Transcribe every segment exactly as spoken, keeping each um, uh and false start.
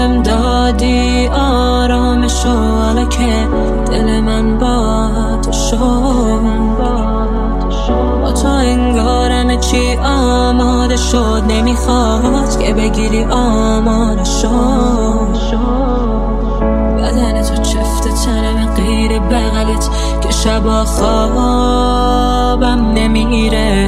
بهم دادی آرامشو، حالا که دل من با تو شد، با تو انگار همه چی آماده شد، نمیخواد که بگیری آماده شد. بدن تو چفت تنم غیر بغلت که شبا خوابم نمیره،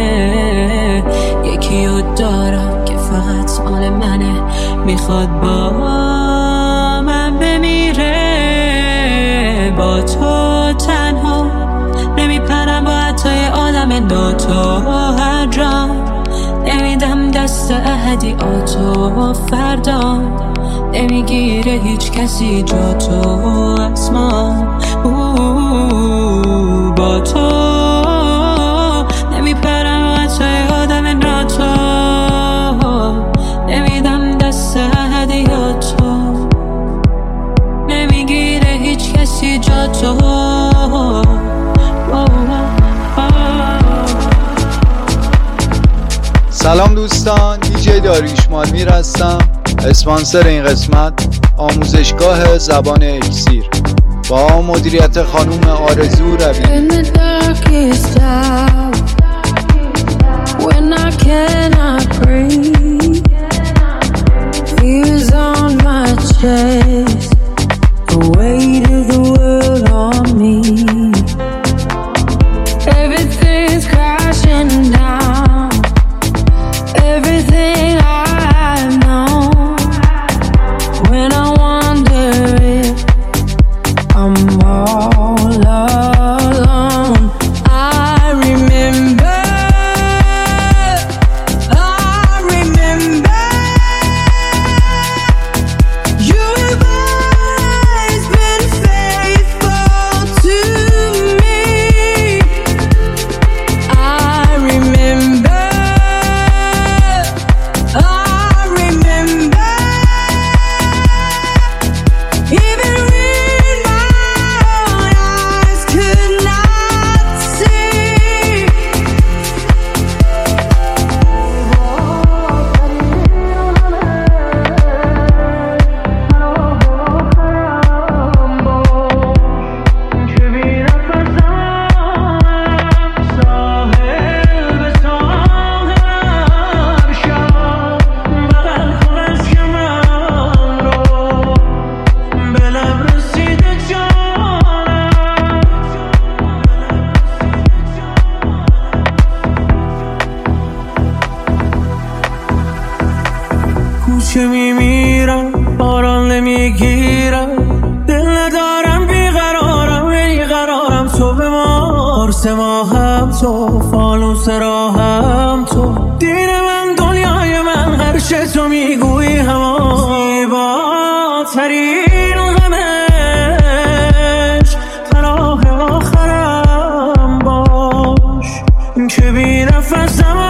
یکی رو دارم که فقط آن منه، میخواد با من بمیره. با تو تنها نمیپرم با حتی آدم ناتو، هر جا نمیدم دست احدی آتو، فردا نمیگیره هیچ کسی جا تو از ما. با تو نمیپرم حتی آدم ناتو، نمیدم دست احدی آتو، نمیگیره هیچ کسی جا تو. سلام دوستان، دیجی داریوش مالمیر هستم. اسپانسر این قسمت آموزشگاه زبان اکسیر با مدیریت خانوم آرزو روی. که میمیرم آرام نمیگیرم، دل ندارم بیقرارم بیقرارم. تو به مار سه ماهم تو، فانوس راهم تو، دین من دنیای من، هرچ تو میگویی همان زیباترین غمش پناه آخرم باش که بی نفسم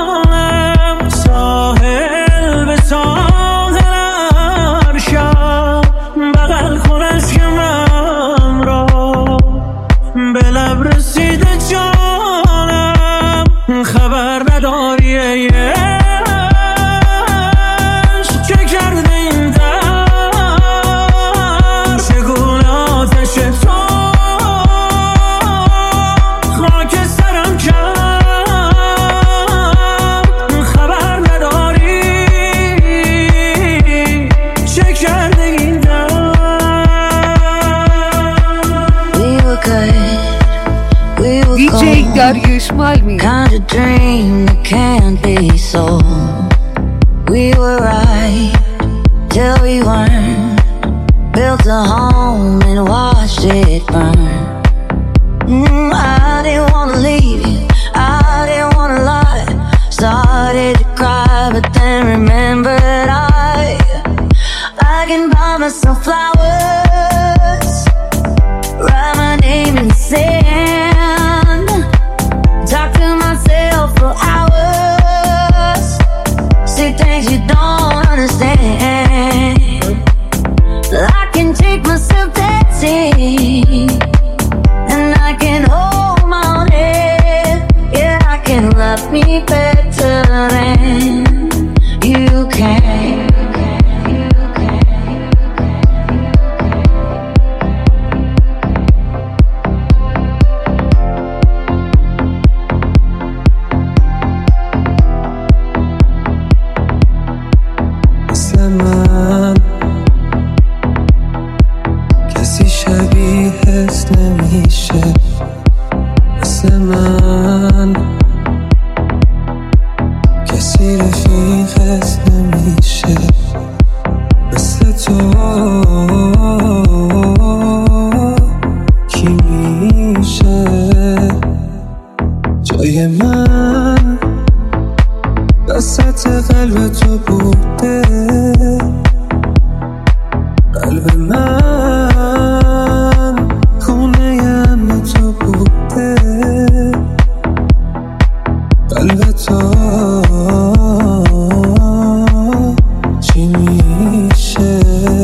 دیجی داریوش مالمیر. Kind of dream that can't be sold. We were right till we weren't. Built a home and watched it burn. mm, I didn't wanna leave you, I didn't wanna lie. Started to cry but then remembered I I can buy myself flowers, write my name in the sand, talk to myself for hours, say things you don't understand. I can take myself dancing, and I can hold my own head. Yeah, I can love me better than you can. You can. تو بوده، قلب من خونه امن تو بوده، قلب تو چی میشه؟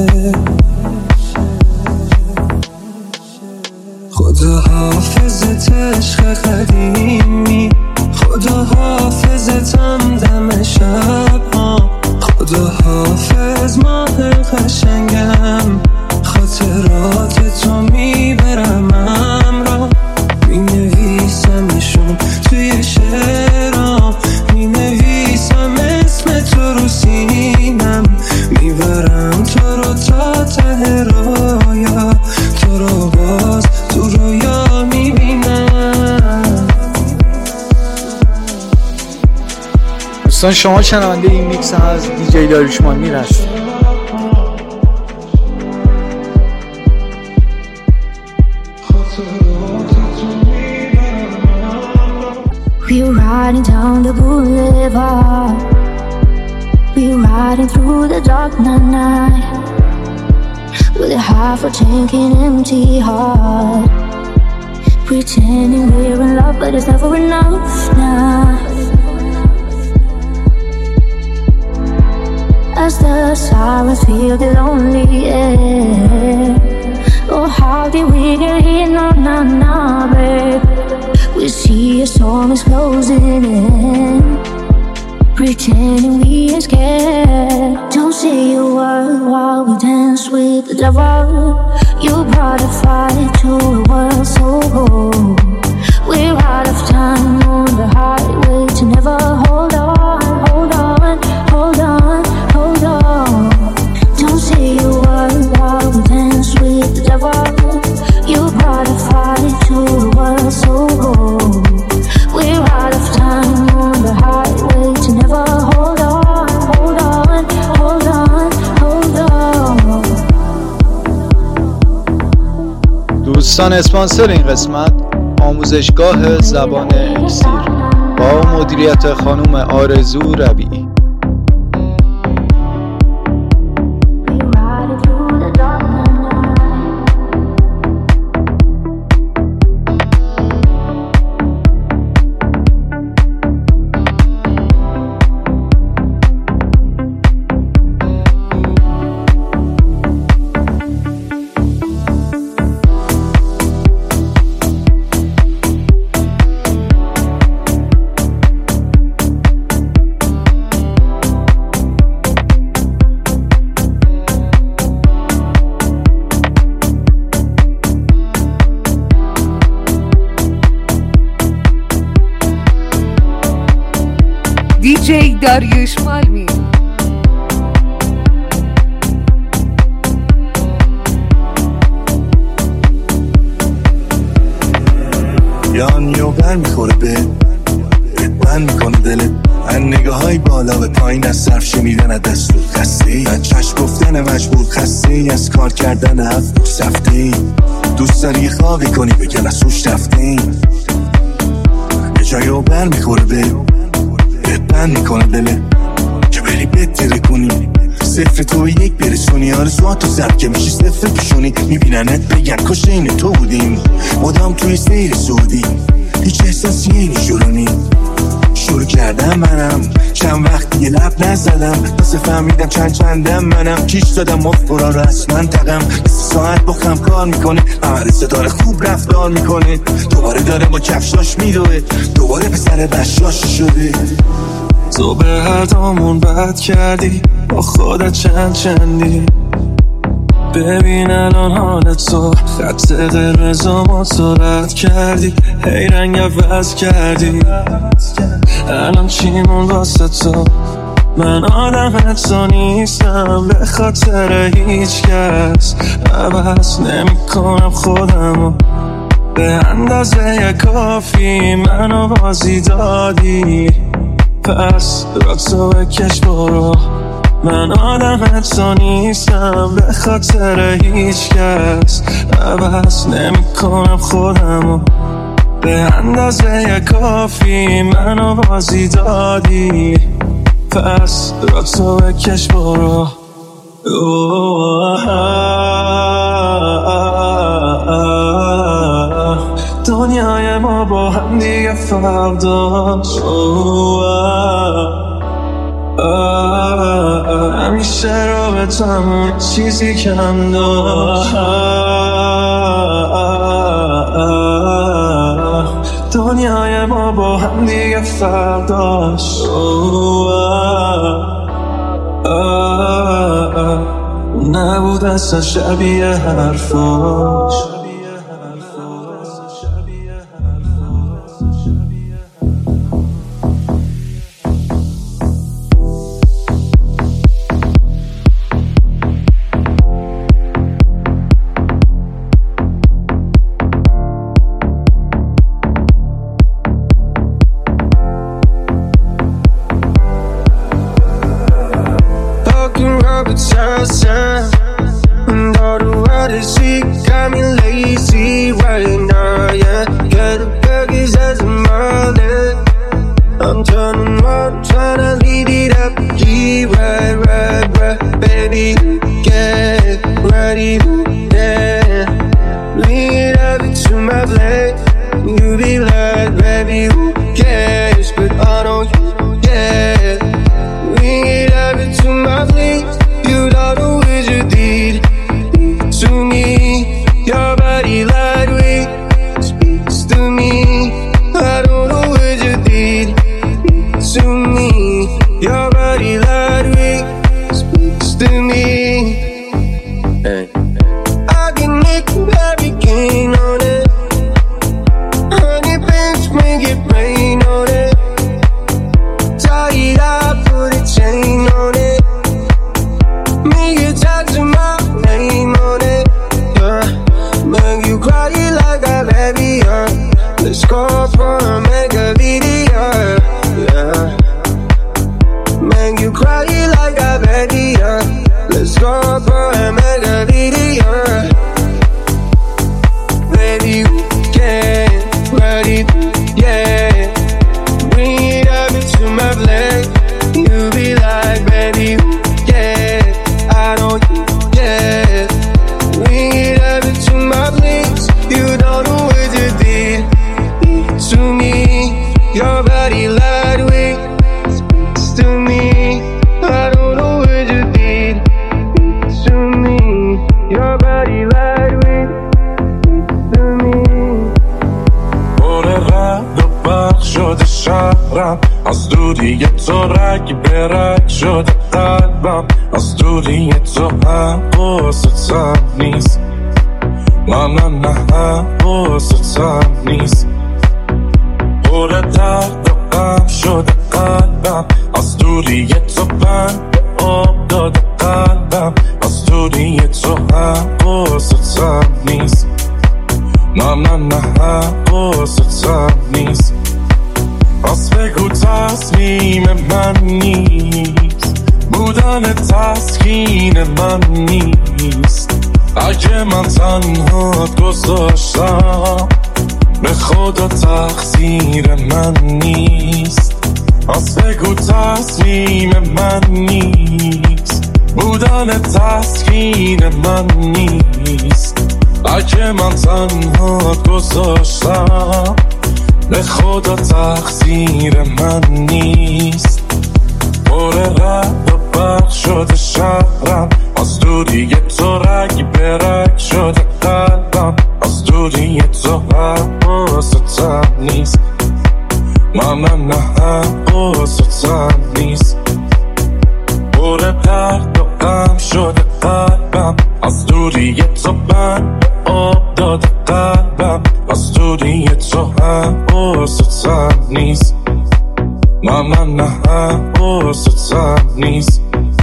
خدا حافظت عشق قدیمی، خدا حافظتم دم شب ها، خدا حافظ ماه قشنگم، خاطرات تو میبرم امرا، می نویسمشون توی شعرام، می نویسم اسم تو رو سینم، میبرم تو رو تا ته رویا، تو رو باز تو رویا میبینم. دوستان شما شنونده این میکس از دیجی داریوش مانیر هست. We're riding down the boulevard, we're riding through the dark night, with a half a tank and empty heart, pretending we're in love but it's never enough now. As the sirens fill the lonely air, oh how did we get here? No, no, no, babe. We see a storm is closing in, pretending we ain't scared. Don't say a word while we dance with the devil. You brought a fire to a world so cold. We're out of time on the highway to never hold on, hold on, hold on, hold on. Don't say a word while we dance with the devil. You brought a fire to a world so cold. We're out of time on the highway to never hold on, hold on, hold on, hold on. دوستان اسپانسر این قسمت آموزشگاه زبان اکسیر با مدیریت خانم آرزو ربیعی. دیجی داریوش مالمی. یانیو بر میخوره به بند میکنه دلت، من نگاه های بالا به پایین از صرف شنیدن از دستور خسته ای، از چشم گفتن مجبور خسته ای، از کار کردن هفت سفته ای، دوست داری خوابی کنی بگن از سوش رفته ای، یه جایو بر میخوره به بند میکنه دلت که بری بتره کنی، صفر تو یک برسونی، آرزوات تو زب که میشی صفر پیشونی، میبیننت بگن کاش این تو بودیم، مدام توی سیر سعودی، هیچ احساسی اینی شروعی شروع کردم منم، چند وقت یه لب نزدم، تازه فهمیدم چند چندم منم، کیش دادم مفورا رو اصلا تقم، سی ساعت با خم کار میکنه، ممرسه داره خوب رفتار میکنه، دوباره داره با کفشاش میدوه، دوباره پسر بشاش شده. تو به هر دامون بد کردی، با خودت چند چندی، ببین الان حال تو، خط قرمزو ما تو رد کردی، هی رنگ عوض کردی، الان چیمون واسه تو، من آدم تو نیستم به خاطر هیچ کس، عوض نمی کنم خودمو به اندازه کافی، منو بازی دادی، پس را تو بکش برو، من آدم تو نیستم به خاطر هیچ کس، عوض نمی کنم خودمو به اندازه کافی، منو بازی دادی، پس را تو بکش برو. دنیای ما با هم دیگه فرداش همیشه رابطمون چیزی کم داشت. دنیای ما با هم دیگه فرداش نبود اصلا شبیه حرفاش. And all the water she got me lazy right now, yeah. Yeah, the burgers as a mullet. I'm turning around, tryna lead it up. Yeah, right, right, right. Baby, get ready, yeah. Bring it up to my plate. You be like, baby, who cares? But I know you, yeah. Bring it up to my plate. You don't know what you did to me. Your body lightweight speaks to me. I don't know what you did to me. Your body lightweight speaks to me. Hey. I can make a hurricane on it. Honey pants make it rain on it. Tie it up, put a chain on it. Make you tattoo my name on it, yeah. Make you cry like a baby, yeah. Let's go for a mega video, yeah. Make you cry like a baby, yeah. Let's go for a mega video. Baby, you can ready, yeah. Bring it up into my plate. You be like, baby, yeah. I know you, yeah. Bring it up into my place. You don't know what you did to me. Your body lightweight speaks to me. I don't know what you did to me. Your body lightweight speaks to me. پر رد و برق شده شهرم از دوری تو رگ به رگ شده قلبم از دوری تو هم حواستم نیست. نه نه نه هم حواستم نیست. پر درد و غم شده قلبم از دوری تو بند به آب داده قلبم از دوری تو هم حواستم نیست. نه نه نه هم حواستم نیست. پس بگو تصمیم من نیست. بودن تسکین من نیست. اگه من تنهات گذاشتم به خدا تقصیر من نیست. پس بگو تصمیم من نیست. بودن تسکین من نیست. اگه من تنهات گذاشتم به خدا تقصیر من نیست. پر رد و برق شده شهرم از دوری تو رگ به رگ شده قلبم از دوری تو هم حواستم نیست. من نه نه هم حواستم نیست. پر درد و غم شده قلبم از دوری تو بند به آب داده قلبم از دوری تو هم حواستم نیست. من نه نه هم حواستم نیست.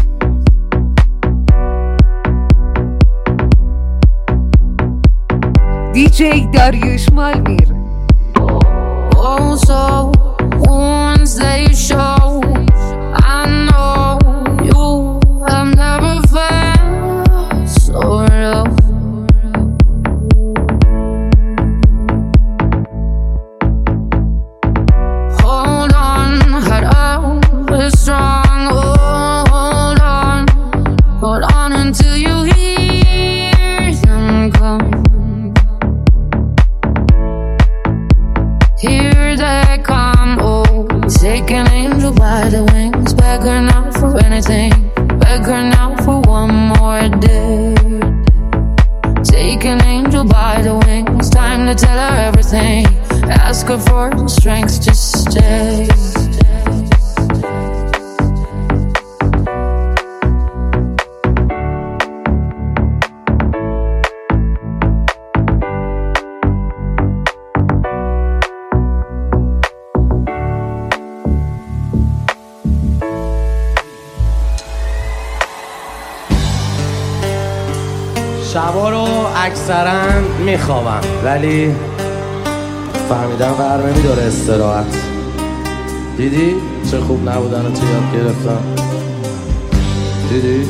دی جی داریوش مالمیر. Oh, so once they show, I know you have never felt so low. Hold on, head up, we're strong. her now for one more day. Take an angel by the wings, time to tell her everything. Ask her for the strength to stay. شبا رو اکثرا میخوابم ولی فهمیدم ور نمیداره استراحت. دیدی چه خوب نبودن رو تو یاد گرفتم؟ دیدی؟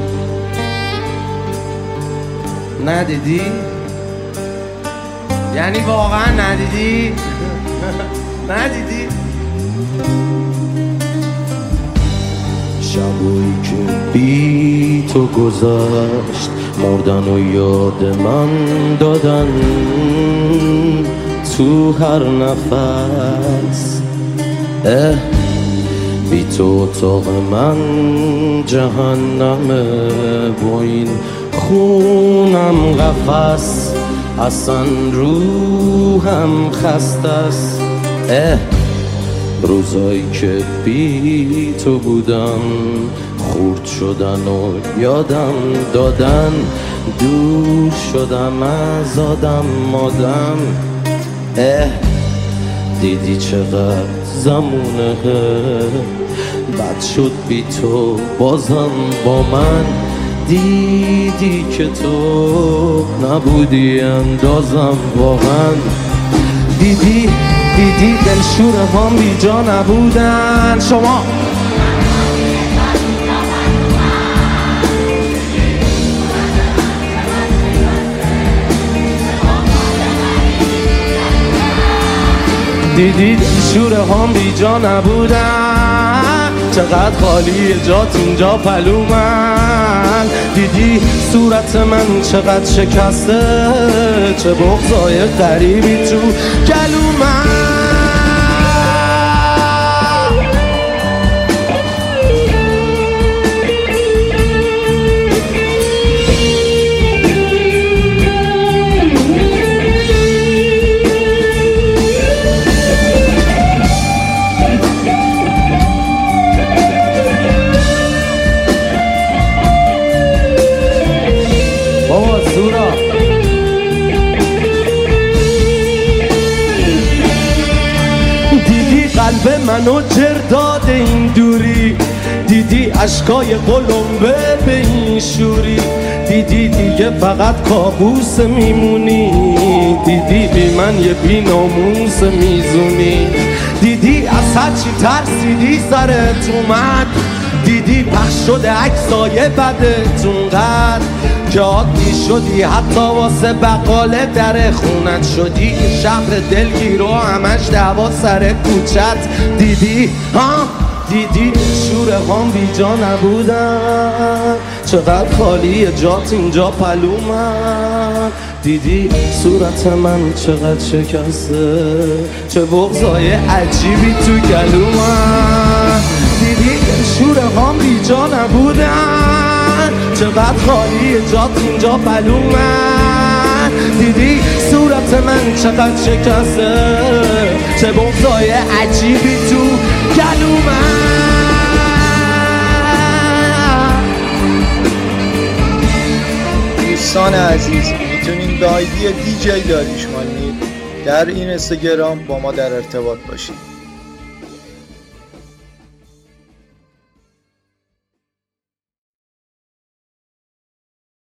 ندیدی؟ یعنی واقعا ندیدی؟ ندیدی؟ شبایی که بی تو گذشت مردن و یاد من دادن تو هر نفس. اه بی تو اتاق من جهنمه با این خونم قفس. اصلا روحم خسته است. اه روزایی که بی تو بودم خورد شدن و یادم دادن. دور شدم از آدم مادم. اه دیدی چقدر زمونه بد شد بی تو بازم با من. دیدی که تو نبودی اندازم واقعا. دیدی دیدی دلشوره هم بی جا نبودن. شما دیدی دلشوره هم بی جا نبودن. چقدر خالی جات اینجا پلومن. دیدی صورت من چقدر شکسته. چه بغضای غریبی تو گلومن. قلب منو جر داده این دوری. دیدی عشقای قلمبه به این شوری. دیدی دیگه فقط کابوس میمونی. دیدی بی من یه بی ناموس میزونی. دیدی از هرچی ترسیدی سرت اومد. دیدی پخش شده عکسای بدت اونقدر که عادی شدی حتی واسه بقاله در خونت. شدی که شهر دلگیر و همش دعوا سر کوچت. دیدی ها دیدی شوره هم بی جا نبودن. چقدر خالی جات اینجا پلومن. دیدی صورت من چقدر شکسته. چه بغضای عجیبی تو گلومن. دیدی شوره هم بی جا نبودن. چقدر خالی جات اینجا پلومن. دیدی صورت من چقدر شکسته. چه بغضای عجیبی تو گلومن. دوستان عزیز میتونین به آیدی دی جی داریوش مانی در این اینستاگرام با ما در ارتباط باشید.